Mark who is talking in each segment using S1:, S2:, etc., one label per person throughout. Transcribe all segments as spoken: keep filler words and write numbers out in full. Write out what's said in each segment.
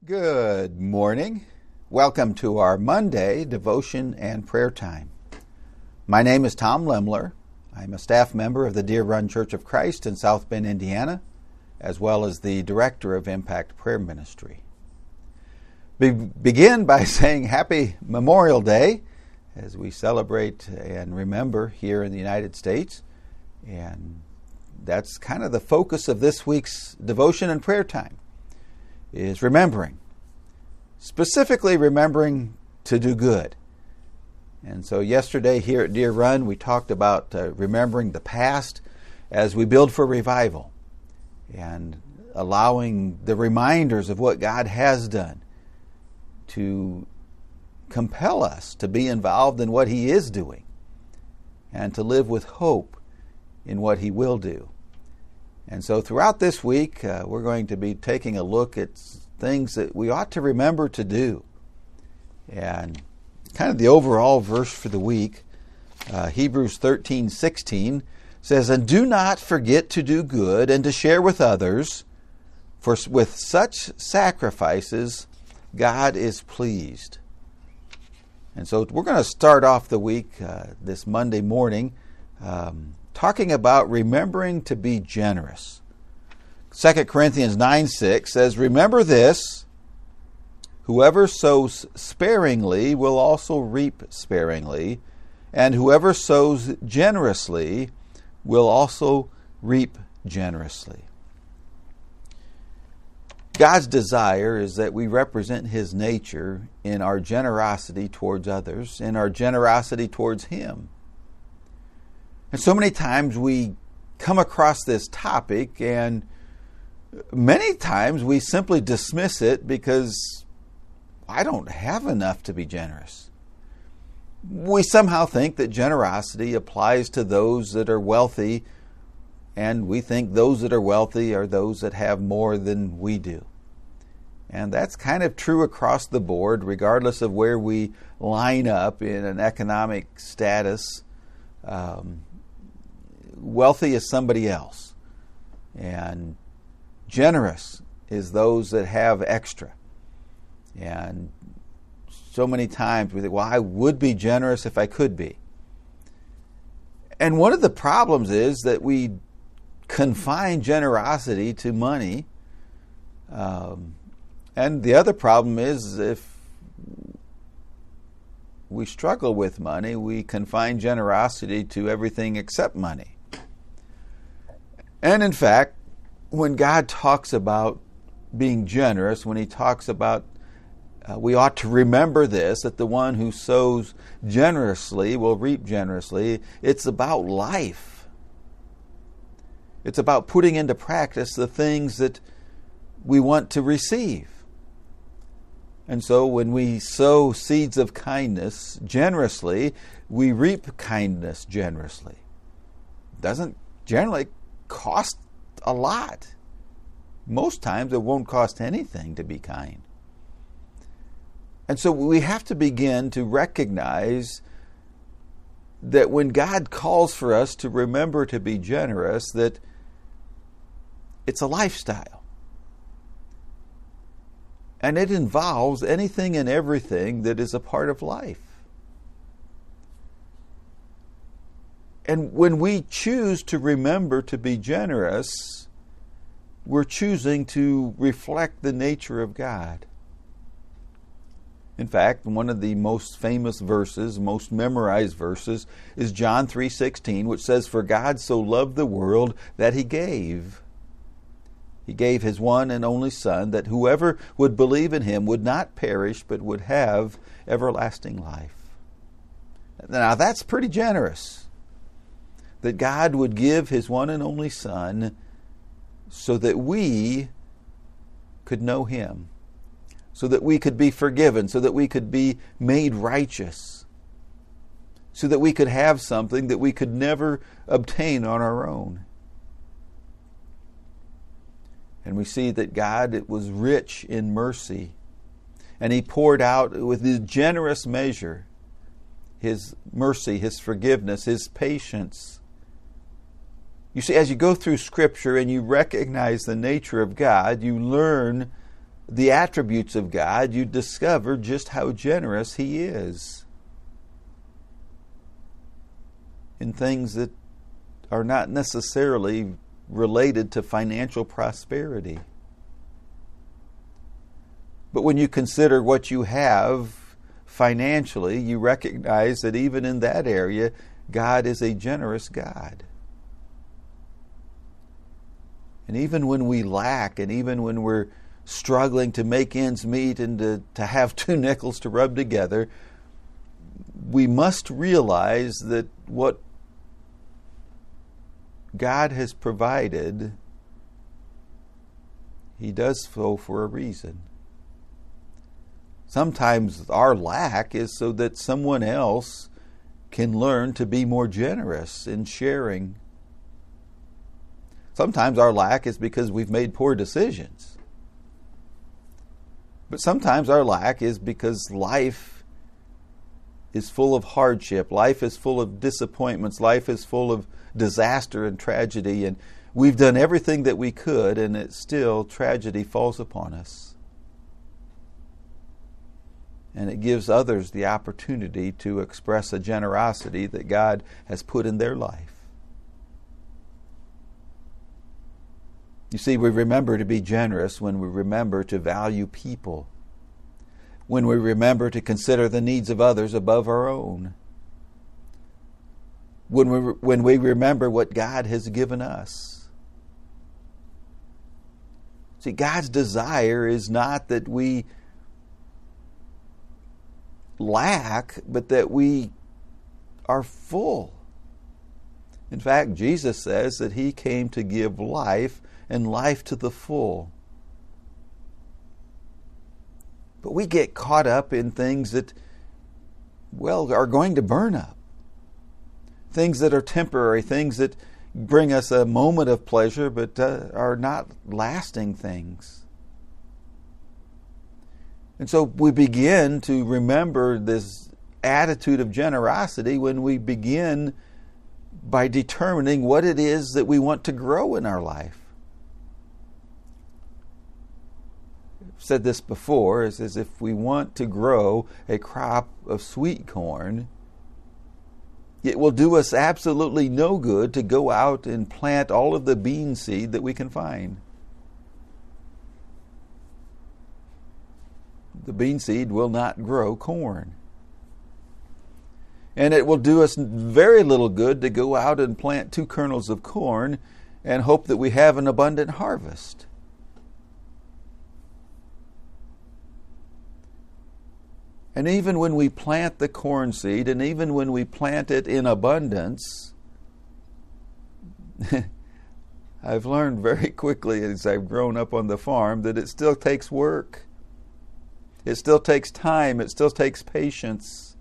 S1: Good morning. Welcome to our Monday devotion and prayer time. My name is Tom Lemler. I'm a staff member of the Deer Run Church of Christ in South Bend, Indiana, as well as the director of Impact Prayer Ministry. Be- begin by saying Happy Memorial Day as we celebrate and remember here in the United States. And that's kind of the focus of this week's devotion and prayer time. Is remembering, specifically remembering to do good. And so yesterday here at Deer Run, we talked about uh, remembering the past as we build for revival and allowing the reminders of what God has done to compel us to be involved in what He is doing and to live with hope in what He will do. And so throughout this week, uh, we're going to be taking a look at things that we ought to remember to do. And kind of the overall verse for the week, uh, Hebrews thirteen sixteen says, "And do not forget to do good and to share with others, for with such sacrifices God is pleased." And so we're going to start off the week uh, this Monday morning um, talking about remembering to be generous. Second Corinthians nine six says, "Remember this, whoever sows sparingly will also reap sparingly, and whoever sows generously will also reap generously." God's desire is that we represent His nature in our generosity towards others, in our generosity towards Him. And so many times we come across this topic, and many times we simply dismiss it because I don't have enough to be generous. We somehow think that generosity applies to those that are wealthy, and we think those that are wealthy are those that have more than we do. And that's kind of true across the board, regardless of where we line up in an economic status. Um, Wealthy is somebody else, and generous is those that have extra. And so many times we think, well, I would be generous if I could be. And one of the problems is that we confine generosity to money. Um, and the other problem is if we struggle with money, we confine generosity to everything except money. And in fact, when God talks about being generous, when He talks about uh, we ought to remember this, that the one who sows generously will reap generously, it's about life. It's about putting into practice the things that we want to receive. And so when we sow seeds of kindness generously, we reap kindness generously. It doesn't generally cost a lot. Most times it won't cost anything to be kind. And so we have to begin to recognize that when God calls for us to remember to be generous, that it's a lifestyle. And it involves anything and everything that is a part of life. And when we choose to remember to be generous, we're choosing to reflect the nature of God. In fact, one of the most famous verses, most memorized verses, is John three sixteen, which says, "For God so loved the world that He gave. He gave His one and only Son, that whoever would believe in Him would not perish, but would have everlasting life." Now that's pretty generous. That God would give His one and only Son so that we could know Him, so that we could be forgiven, so that we could be made righteous, so that we could have something that we could never obtain on our own. And we see that God it was rich in mercy, and He poured out with His generous measure His mercy, His forgiveness, His patience. You see, as you go through Scripture and you recognize the nature of God, you learn the attributes of God, you discover just how generous He is in things that are not necessarily related to financial prosperity. But when you consider what you have financially, you recognize that even in that area, God is a generous God. And even when we lack, and even when we're struggling to make ends meet and to, to have two nickels to rub together, we must realize that what God has provided, He does so for a reason. Sometimes our lack is so that someone else can learn to be more generous in sharing. Sometimes our lack is because we've made poor decisions. But sometimes our lack is because life is full of hardship. Life is full of disappointments. Life is full of disaster and tragedy. And we've done everything that we could, and it still, tragedy falls upon us. And it gives others the opportunity to express a generosity that God has put in their life. You see, we remember to be generous when we remember to value people, when we remember to consider the needs of others above our own, when we, when we remember what God has given us. See, God's desire is not that we lack, but that we are full. In fact, Jesus says that He came to give life, and life to the full. But we get caught up in things that, well, are going to burn up. Things that are temporary, things that bring us a moment of pleasure, but uh, are not lasting things. And so we begin to remember this attitude of generosity when we begin by determining what it is that we want to grow in our life. I've said this before, is as if we want to grow a crop of sweet corn, it will do us absolutely no good to go out and plant all of the bean seed that we can find. The bean seed will not grow corn. And it will do us very little good to go out and plant two kernels of corn and hope that we have an abundant harvest. And even when we plant the corn seed, and even when we plant it in abundance, I've learned very quickly as I've grown up on the farm that it still takes work. It still takes time. It still takes patience.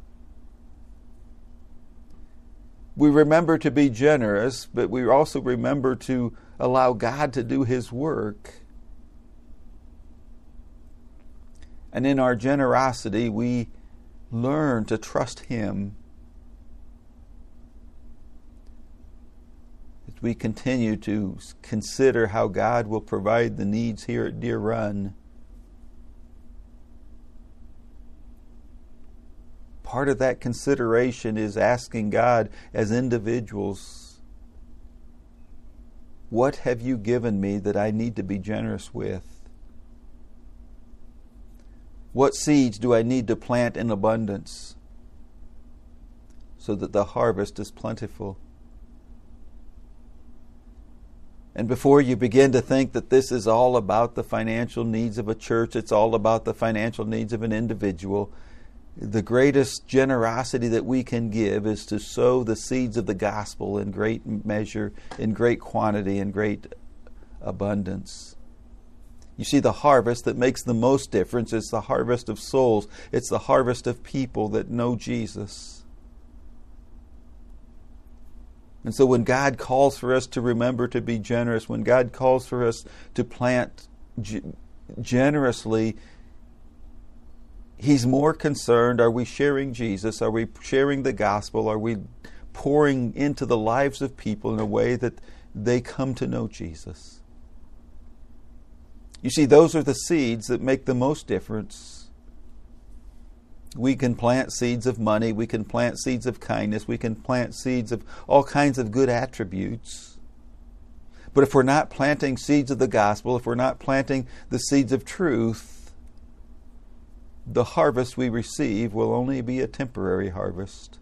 S1: We remember to be generous, but we also remember to allow God to do His work. And in our generosity, we learn to trust Him. As we continue to consider how God will provide the needs here at Deer Run. Part of that consideration is asking God as individuals, what have you given me that I need to be generous with? What seeds do I need to plant in abundance so that the harvest is plentiful? And before you begin to think that this is all about the financial needs of a church, it's all about the financial needs of an individual, the greatest generosity that we can give is to sow the seeds of the gospel in great measure, in great quantity, in great abundance. You see, the harvest that makes the most difference is the harvest of souls. It's the harvest of people that know Jesus. And so when God calls for us to remember to be generous, when God calls for us to plant g- generously, He's more concerned, are we sharing Jesus? Are we sharing the gospel? Are we pouring into the lives of people in a way that they come to know Jesus? You see, those are the seeds that make the most difference. We can plant seeds of money. We can plant seeds of kindness. We can plant seeds of all kinds of good attributes. But if we're not planting seeds of the gospel, if we're not planting the seeds of truth, the harvest we receive will only be a temporary harvest.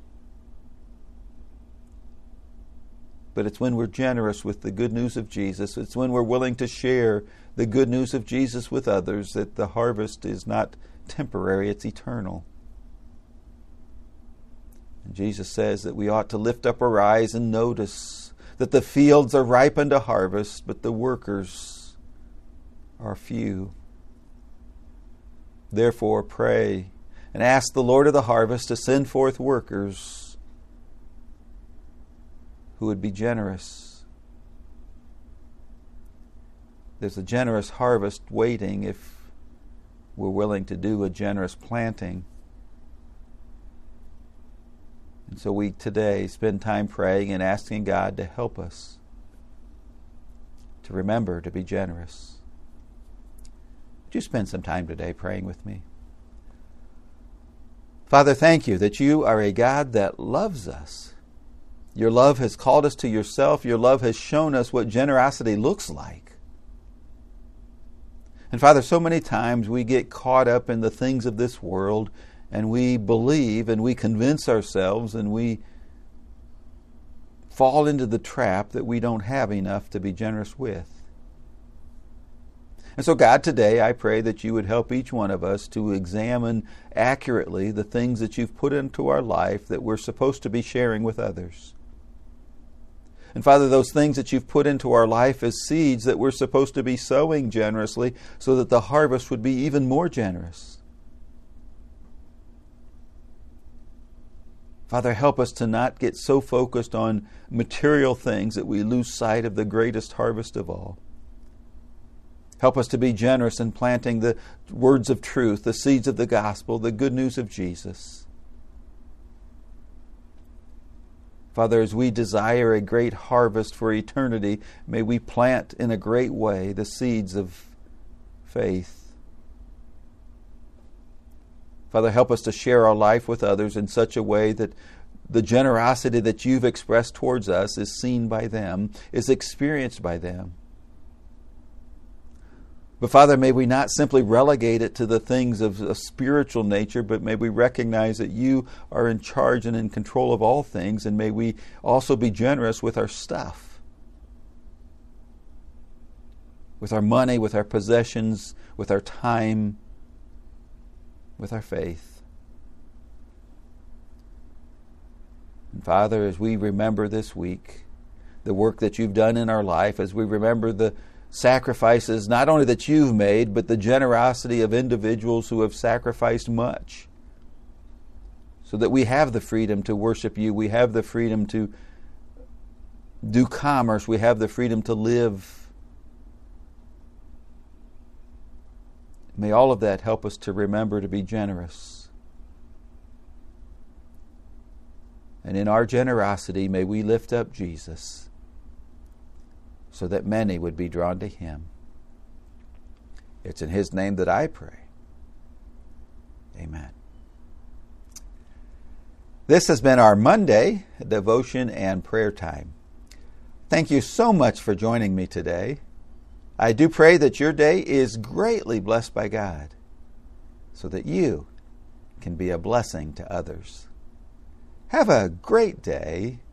S1: But it's when we're generous with the good news of Jesus, it's when we're willing to share the good news of Jesus with others, that the harvest is not temporary, it's eternal. And Jesus says that we ought to lift up our eyes and notice that the fields are ripe unto harvest, but the workers are few. Therefore pray and ask the Lord of the harvest to send forth workers who would be generous. There's a generous harvest waiting if we're willing to do a generous planting. And so we today spend time praying and asking God to help us to remember to be generous. Would you spend some time today praying with me? Father, thank you that you are a God that loves us. Your love has called us to yourself. Your love has shown us what generosity looks like. And Father, so many times we get caught up in the things of this world, and we believe and we convince ourselves and we fall into the trap that we don't have enough to be generous with. And so God, today I pray that you would help each one of us to examine accurately the things that you've put into our life that we're supposed to be sharing with others. And Father, those things that you've put into our life as seeds that we're supposed to be sowing generously so that the harvest would be even more generous. Father, help us to not get so focused on material things that we lose sight of the greatest harvest of all. Help us to be generous in planting the words of truth, the seeds of the gospel, the good news of Jesus. Father, as we desire a great harvest for eternity, may we plant in a great way the seeds of faith. Father, help us to share our life with others in such a way that the generosity that you've expressed towards us is seen by them, is experienced by them. But Father, may we not simply relegate it to the things of a spiritual nature, but may we recognize that you are in charge and in control of all things, and may we also be generous with our stuff, with our money, with our possessions, with our time, with our faith. And Father, as we remember this week the work that you've done in our life, as we remember the sacrifices not only that you've made, but the generosity of individuals who have sacrificed much so that we have the freedom to worship you, we have the freedom to do commerce, we have the freedom to live. May all of that help us to remember to be generous. And in our generosity, may we lift up Jesus, so that many would be drawn to him. It's in his name that I pray. Amen. This has been our Monday devotion and prayer time. Thank you so much for joining me today. I do pray that your day is greatly blessed by God, so that you can be a blessing to others. Have a great day,